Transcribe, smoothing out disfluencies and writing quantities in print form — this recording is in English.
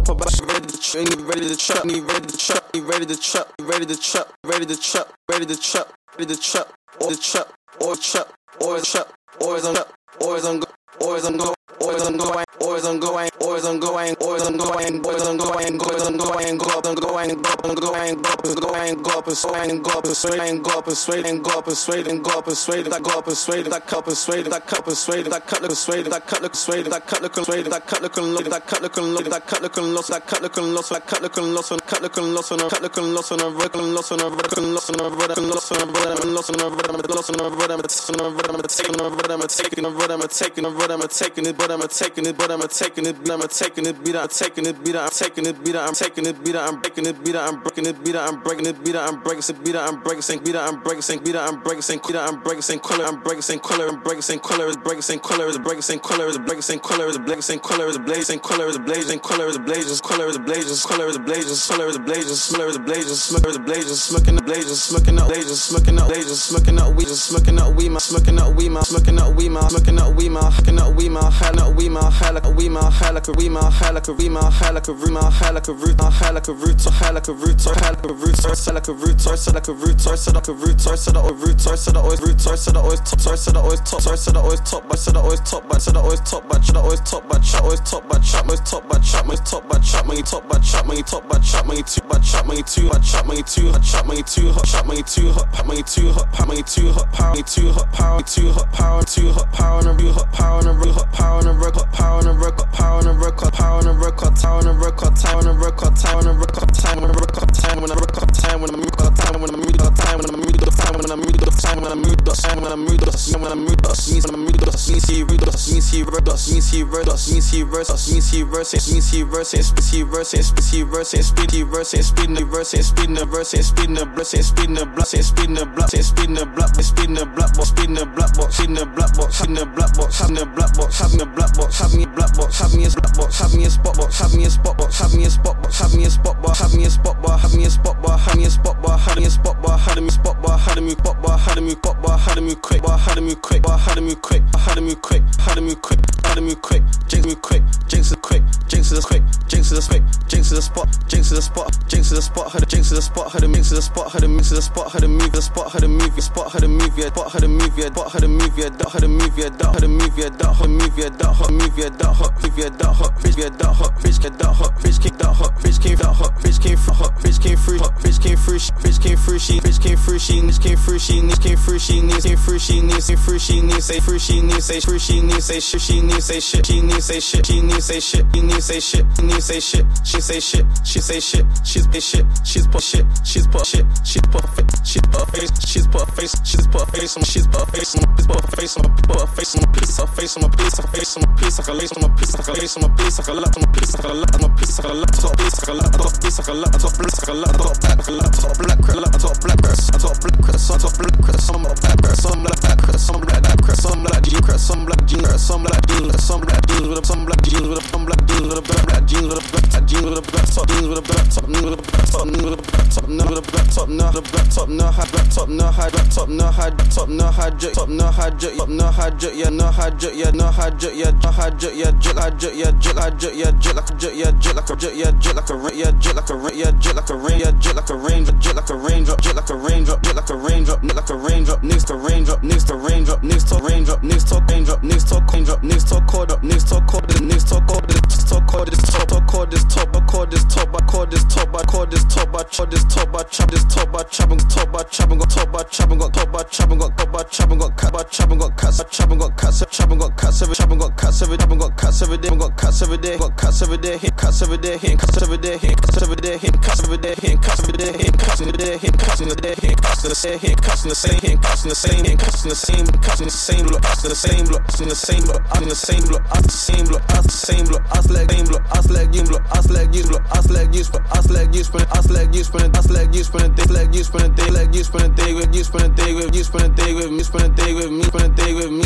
up about ready to chop, ready to chop, ready to chop, ready to chop, ready to chop, ready to chop, ready to chop, ready to chop, or the chop, or chop, or chop, or is on chop, or is on go, or is on go, or is on going, or is on going, or is on going, or is on going, or is on going, or is on going, go up and going, go up and going, go up and going, go up and swing and go up and swing and go up and swing and go up and swing and go up and swing, that go up and swing, that cup and swing, that cup and swing, that cut look swing, that cut look swing, that cut look swing, that cut look look, that cut look look, that cut look loss, that cut look loss, that cut look loss, that cut look loss, and cut look loss, and a record loss, and a record loss, and a record loss, and a record loss, and a record loss, and a record loss, and a record loss, taking a record, I'm taking a record, I'm taking a record, I'm taking it, but I'm taking it, but I'm taking it, I'm taking it, beat, I'm taking it, beat, I'm taking it, beat, I'm taking it, beat, I'm breaking it, beat, I'm breaking it, beat, I'm breaking it, beat, I'm breaking it, beat, I'm breaking it, beat, I'm breaking it, beat, I'm breaking it, beat, I'm breaking it, color, I'm breaking it, color, I'm breaking it, color is breaking color is breaking color is breaking color is breaking color is blazing color is blazing color is blazing color is blazing color is blazing color is blazing color is blazing smoker is blazing smoking the blazing smoking out blazing smoking out blazing smoking out we just smoking out we my smoking out we my smoking out we my smoking out we my hacking out we my hell out we my hell like we my hell like we my hell like we my hell like we my hell like a root my hell like a root so hell like a root so hell like a root so like a root so like a root so like a root so the root so the always root so the always top so the always top so the always top but so the always top but so the always top but the always top but chop always top but chop most top but chop most top but chop me top but chop me top but chop me two but chop me two but chop me two hot chop me two hot chop me two hot pop me two hot pop me two hot power me two hot power two hot power two hot power and a real hot power and a real hot power and a record power and a record power and a record power and a record tower and a record time and a record time and a record time and a record time when a record time when a record time when a record time when a record time when a record time when a record time when a record time when a record means when a record means he read us means he read us means he read us means he verse us means he verses means he verses he verses he verses speed he verses speed the verses speed the verses speed the blessing speed the blessing speed the blessing speed the block speed the black box speed the black box in the black box in the black box having the black box having the black box have me a black box have me a black box have me a spot box have me a spot box have me a spot box have me a spot bar have me a spot bar have me a spot bar have me a spot bar have me a spot bar have me a spot bar have me a spot bar have me a spot bar have me quick bar have me quick bar have me quick have me quick have me quick have me quick jinx me quick jinx is quick jinx is quick jinx is quick jinx is a spot jinx is a spot jinx is a spot how to jinx is a spot how to mix is a spot how to mix is a spot how to move the spot how to move your spot how to move your spot how to move your dot how to move your dot how to move your dot how to move your dot how to move your dot how to move your dot how to move your dot how to move your dot how to rich get dot hot rich kick dot hot rich came dot hot rich came from hot rich came through hot rich came through rich came through she rich came through she rich came through she rich came through she needs came through she needs say through she needs say through she needs say through she needs say shit she needs say shit she needs say shit she needs say shit she needs say shit she needs say shit she say shit she say shit she's put shit she's put shit she's put shit she's put face she's put face she's put face she's put face on she's put face on she's put face on put face on a piece of face on a piece of face on a piece of lace on a piece of lace on a piece of lot on a piece of lot on a piece of lot top piece of lot top piece of lot top black of lot top black lot top black lot top black crest top black crest top black crest some black crest some black crest some black crest some black jean crest some black jean crest some black jeans some black jeans with some black jeans with some black jeans with a black jeans with a black jeans with a black top jeans with a black top jeans with a black top jeans with a black top no with a black top no the black top no high black top no high black top no high top no high jet top no high jet top no high jet yeah no high jet yeah no high jet yeah no high jet yeah jet high jet yeah jet high jet yeah jet like a jet yeah jet like a jet yeah jet like a rain yeah jet like a rain yeah jet like a rain yeah jet like a raindrop jet like a raindrop jet like a raindrop jet like a raindrop jet like a raindrop next to raindrop next to raindrop next to raindrop next to raindrop next to raindrop next to cord up next to cord next to cord this to cord this top cord this top cord this top cord this top cord this top cord this top chop this top chopping top chopping got top chopping got top chopping got top chopping got cut chopping got cuts chopping got cuts chopping got cuts every chopping got cuts every chopping got cuts every day got cuts every day got cuts every day hit cuts every day hit cuts every day hit cuts every day hit cuts every day hit cuts every day hit cuts in the day hit cuts in the day hit cuts in the same hit cuts in the same hit cuts in the same hit cuts in the same cuts in the same look in the same look in the same look in the same look the same look the same look us like same look us like you look us like you look us like you spin us like you spin us like you spin us like you spin day like you spin day like you spin day with you spin day with you spin day with me spin day with me spin day with me